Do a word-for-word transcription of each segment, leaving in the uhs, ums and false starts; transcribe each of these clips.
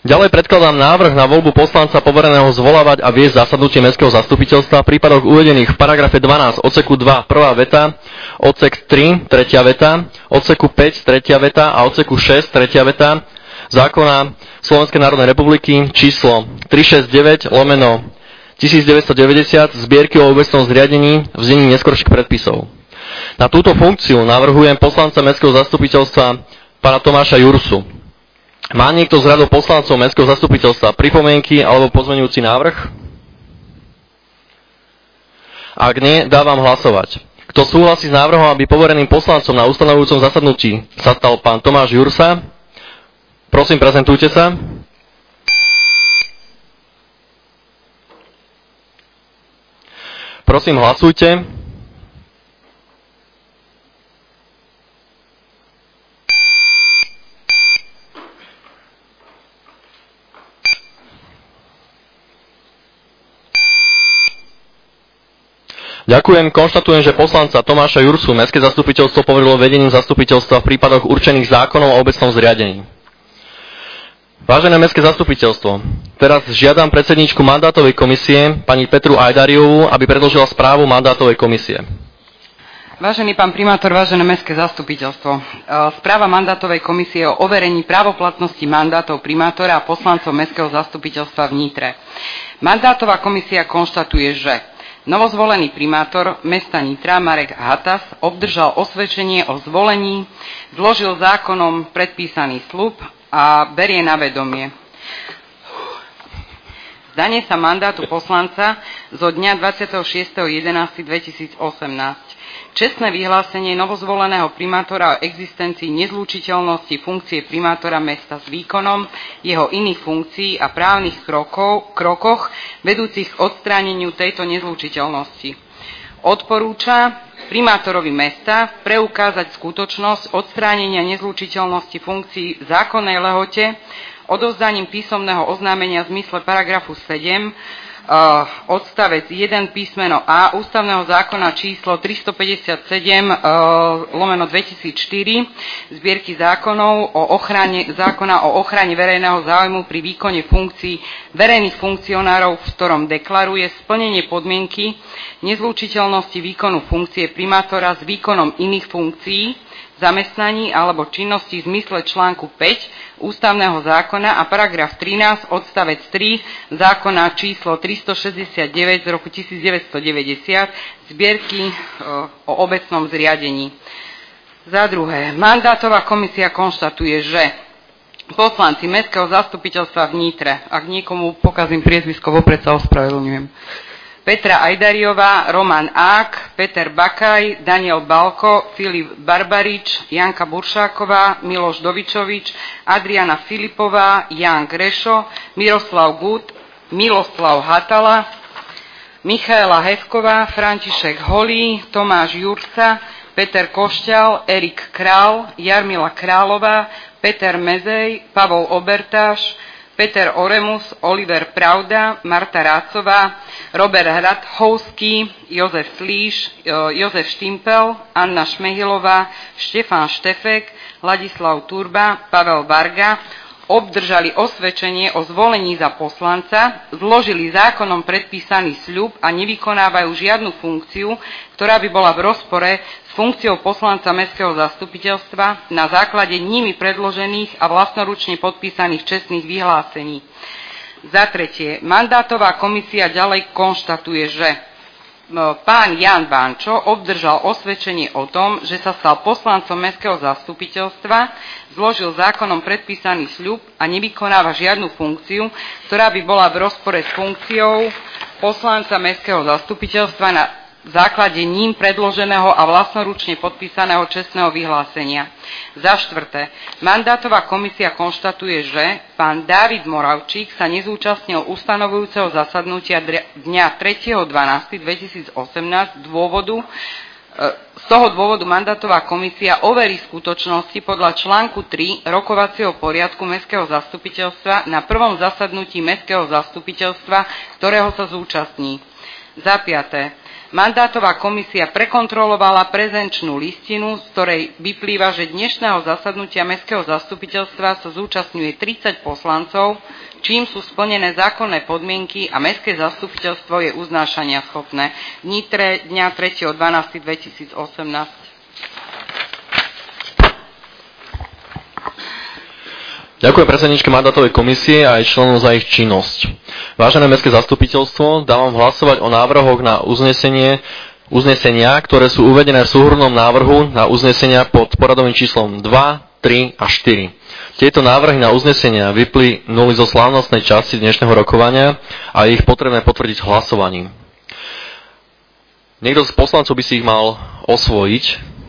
Ďalej predkladám návrh na voľbu poslanca povereného zvolávať a viesť zasadnutie mestského zastupiteľstva v prípadoch uvedených v paragrafe dvanásť odseku dva prvá veta, odsek tri tretia veta, odseku päť tretia veta a odseku šesť tretia veta zákona Slovenskej národnej republiky číslo tristošesťdesiatdeväť lomeno devätnásťstodeväťdesiat zbierky o obecnom zriadení v znení neskorších predpisov. Na túto funkciu navrhujem poslanca mestského zastupiteľstva pána Tomáša Jursu. Má niekto z radov poslancov mestského zastupiteľstva pripomienky alebo pozmeňujúci návrh? Ak nie, dávam hlasovať. Kto súhlasí s návrhom, aby povereným poslancom na ustanovujúcom zasadnutí sa stal pán Tomáš Jursa? Prosím, prezentujte sa. Prosím, hlasujte. Ďakujem, konštatujem, že poslanca Tomáša Jursu mestské zastupiteľstvo poverilo vedením zastupiteľstva v prípadoch určených zákonom o obecnom zriadení. Vážené mestské zastupiteľstvo, teraz žiadam predsedníčku mandátovej komisie, pani Petru Ajdariovú, aby predložila správu mandátovej komisie. Vážený pán primátor, vážené mestské zastupiteľstvo, správa mandátovej komisie o overení právoplatnosti mandátov primátora a poslancov mestského zastupiteľstva v Nitre. Mandátová komisia konštatuje, že novozvolený primátor mesta Nitra Marek Hatas obdržal osvedčenie o zvolení, zložil zákonom predpísaný sľub a berie na vedomie zdanie sa mandátu poslanca zo dňa dvadsiateho šiesteho jedenásteho dvetisícosemnásť. Čestné vyhlásenie novozvoleného primátora o existencii nezlučiteľnosti funkcie primátora mesta s výkonom jeho iných funkcií a právnych krokov, krokoch vedúcich k odstráneniu tejto nezlučiteľnosti. Odporúča primátorovi mesta preukázať skutočnosť odstránenia nezlučiteľnosti funkcií v zákonnej lehote odovzdaním písomného oznámenia v zmysle paragrafu sedem Uh, odstavec jeden písmeno A ústavného zákona číslo tristopäťdesiatsedem uh, lomeno dvetisícštyri zbierky zákonov o ochrane, zákona o ochrane verejného záujmu pri výkone funkcií verejných funkcionárov, v ktorom deklaruje splnenie podmienky nezlučiteľnosti výkonu funkcie primátora s výkonom iných funkcií, zamestnaní alebo činnosti v zmysle článku päť ústavného zákona a paragraf trinásť odstavec tri zákona číslo tristošesťdesiatdeväť z roku tisícdeväťstodeväťdesiat zbierky o obecnom zriadení. Za druhé, mandátová komisia konštatuje, že poslanci mestského zastupiteľstva v Nitre, ak niekomu pokazím priezvisko, vopred sa ospravedlňujem, Petra Ajdariová, Roman Ák, Peter Bakaj, Daniel Balko, Filip Barbarič, Janka Buršáková, Miloš Dovičovič, Adriana Filipová, Jan Grešo, Miroslav Gut, Miloslav Hatala, Michaela Hevková, František Holý, Tomáš Jursa, Peter Košťal, Erik Král, Jarmila Králová, Peter Mezej, Pavol Obertáš, Peter Oremus, Oliver Pravda, Marta Rácová, Robert Hradhovský, Jozef Slíš, Jozef Štimpel, Anna Šmehilová, Štefán Štefek, Ladislav Turba, Pavel Varga obdržali osvedčenie o zvolení za poslanca, zložili zákonom predpísaný sľub a nevykonávajú žiadnu funkciu, ktorá by bola v rozpore s funkciou poslanca mestského zastupiteľstva na základe nimi predložených a vlastnoručne podpísaných čestných vyhlásení. Za tretie, mandátová komisia ďalej konštatuje, že pán Jan Bančo obdržal osvedčenie o tom, že sa stal poslancom mestského zastupiteľstva, zložil zákonom predpísaný sľub a nevykonáva žiadnu funkciu, ktorá by bola v rozpore s funkciou poslanca mestského zastupiteľstva na základe ním predloženého a vlastnoručne podpísaného čestného vyhlásenia. Za štvrté, mandátová komisia konštatuje, že pán Dávid Moravčík sa nezúčastnil ustanovujúceho zasadnutia dňa tretieho decembra dvetisícosemnásť z dôvodu Z toho dôvodu mandátová komisia overí skutočnosti podľa článku tri rokovacieho poriadku mestského zastupiteľstva na prvom zasadnutí mestského zastupiteľstva, ktorého sa zúčastní. Za piaté, Mandátová komisia prekontrolovala prezenčnú listinu, z ktorej vyplýva, že dnešného zasadnutia Mestského zastupiteľstva sa zúčastňuje tridsať poslancov, čím sú splnené zákonné podmienky a Mestské zastupiteľstvo je uznášania schopné. V Nitre dňa tretieho decembra dvetisícosemnásť. Ďakujem predsedničke mandátovej komisie a aj členom za ich činnosť. Vážené Mestské zastupiteľstvo, dávam hlasovať o návrhoch na uznesenie, uznesenia, ktoré sú uvedené v súhrnnom návrhu na uznesenia pod poradovým číslom dva, tri a štyri. Tieto návrhy na uznesenia vyplynuli zo slávnostnej časti dnešného rokovania a je ich potrebné potvrdiť hlasovaním. Niekto z poslancov by si ich mal osvojiť.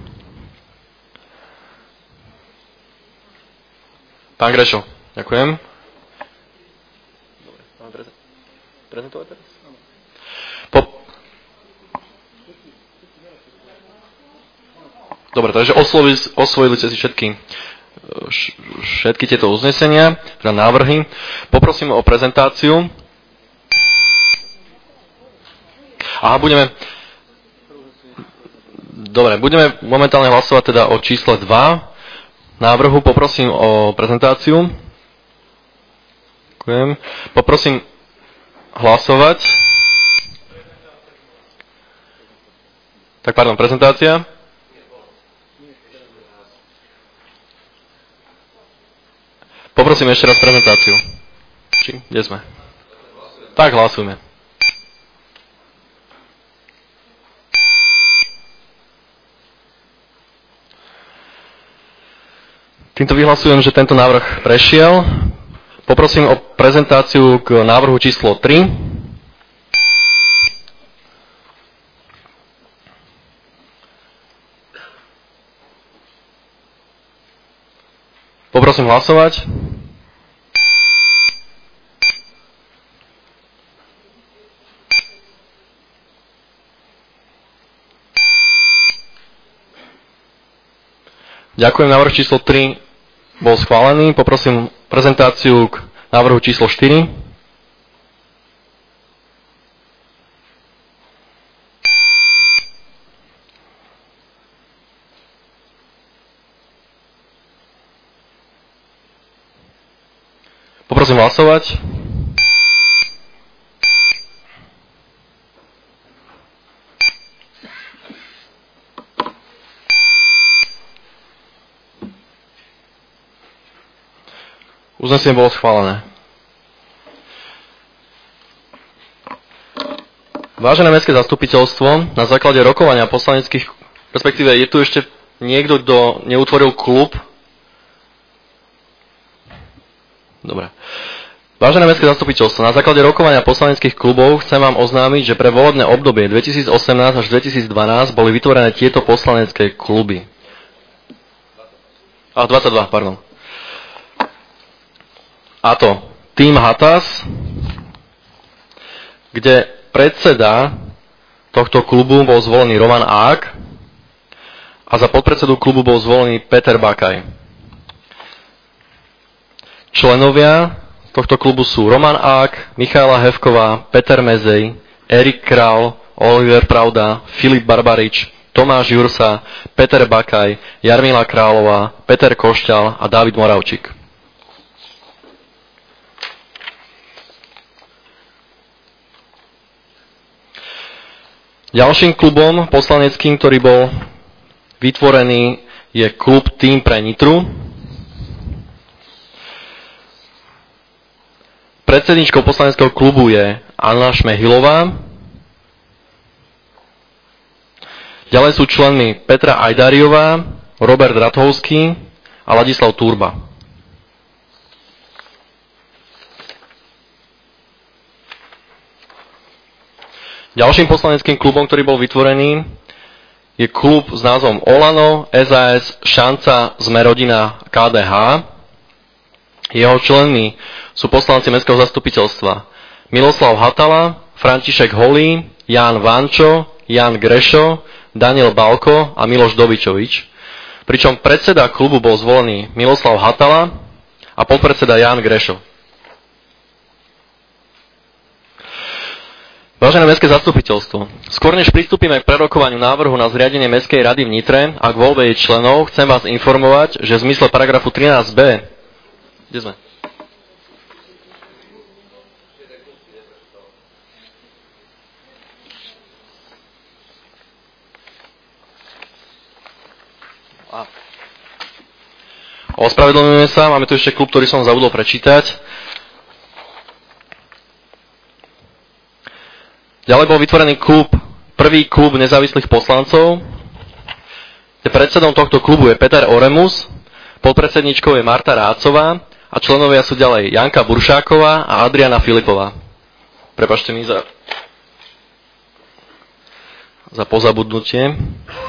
Pán Grešo, ďakujem. Prezentovať teraz? Po... Dobre, takže osvojili, osvojili ste si všetky, všetky tieto uznesenia, teda návrhy. Poprosím o prezentáciu. Aha, budeme... Dobre, budeme momentálne hlasovať teda o čísle dva. Návrhu poprosím o prezentáciu. Ďakujem. Poprosím hlasovať. Tak, pardon, prezentácia. Poprosím ešte raz prezentáciu. Či, kde sme? Tak, hlasujme. Týmto vyhlasujem, že tento návrh prešiel. Poprosím o prezentáciu k návrhu číslo tri. Poprosím hlasovať. Ďakujem, návrh číslo tri bol schválený. Poprosím prezentáciu k návrhu číslo štyri. Poprosím hlasovať. Uznesenie bolo schválené. Vážené Mestské zastupiteľstvo, na základe rokovania poslaneckých, respektíve je tu ešte niekto, kto neutvoril klub? Dobre. Vážené Mestské zastupiteľstvo, na základe rokovania poslaneckých klubov chcem vám oznámiť, že pre volebné obdobie dvetisícosemnásť až dvetisícdvanásť boli vytvorené tieto poslanecké kluby. A dvadsaťdva, pardon. A to Tým Hatas, kde predseda tohto klubu bol zvolený Roman Ák a za podpredsedu klubu bol zvolený Peter Bakaj. Členovia tohto klubu sú Roman Ák, Michaela Hevková, Peter Mezej, Erik Král, Oliver Pravda, Filip Barbarič, Tomáš Jursa, Peter Bakaj, Jarmila Králová, Peter Košťal a Dávid Moravčík. Ďalším klubom poslaneckým, ktorý bol vytvorený, je klub Tým pre Nitru. Predsedničkou poslaneckého klubu je Anna Šmehilová. Ďalej sú členmi Petra Ajdáriová, Robert Rathovský a Ladislav Turba. Ďalším poslaneckým klubom, ktorý bol vytvorený, je klub s názvom Olano, es a es, Šanca, Sme rodina, ká dé há. Jeho členmi sú poslanci Mestského zastupiteľstva Miloslav Hatala, František Holý, Ján Vančo, Jan Grešo, Daniel Balko a Miloš Dovičovič. Pričom predseda klubu bol zvolený Miloslav Hatala a podpredseda Ján Grešo. Vážené mestské zastupiteľstvo, skôr než pristúpime k prerokovaniu návrhu na zriadenie Mestskej rady v Nitre a k voľbe jej členov, chcem vás informovať, že v zmysle paragrafu trinásť b... Kde sme? A. Ospravedlňujeme sa, máme tu ešte klub, ktorý som zabudol prečítať. Ďalej bol vytvorený klub, prvý klub nezávislých poslancov. Predsedom tohto klubu je Peter Oremus, podpredsedničkou je Marta Rácová a členovia sú ďalej Janka Buršáková a Adriana Filipová. Prepáčte mi za, za pozabudnutie.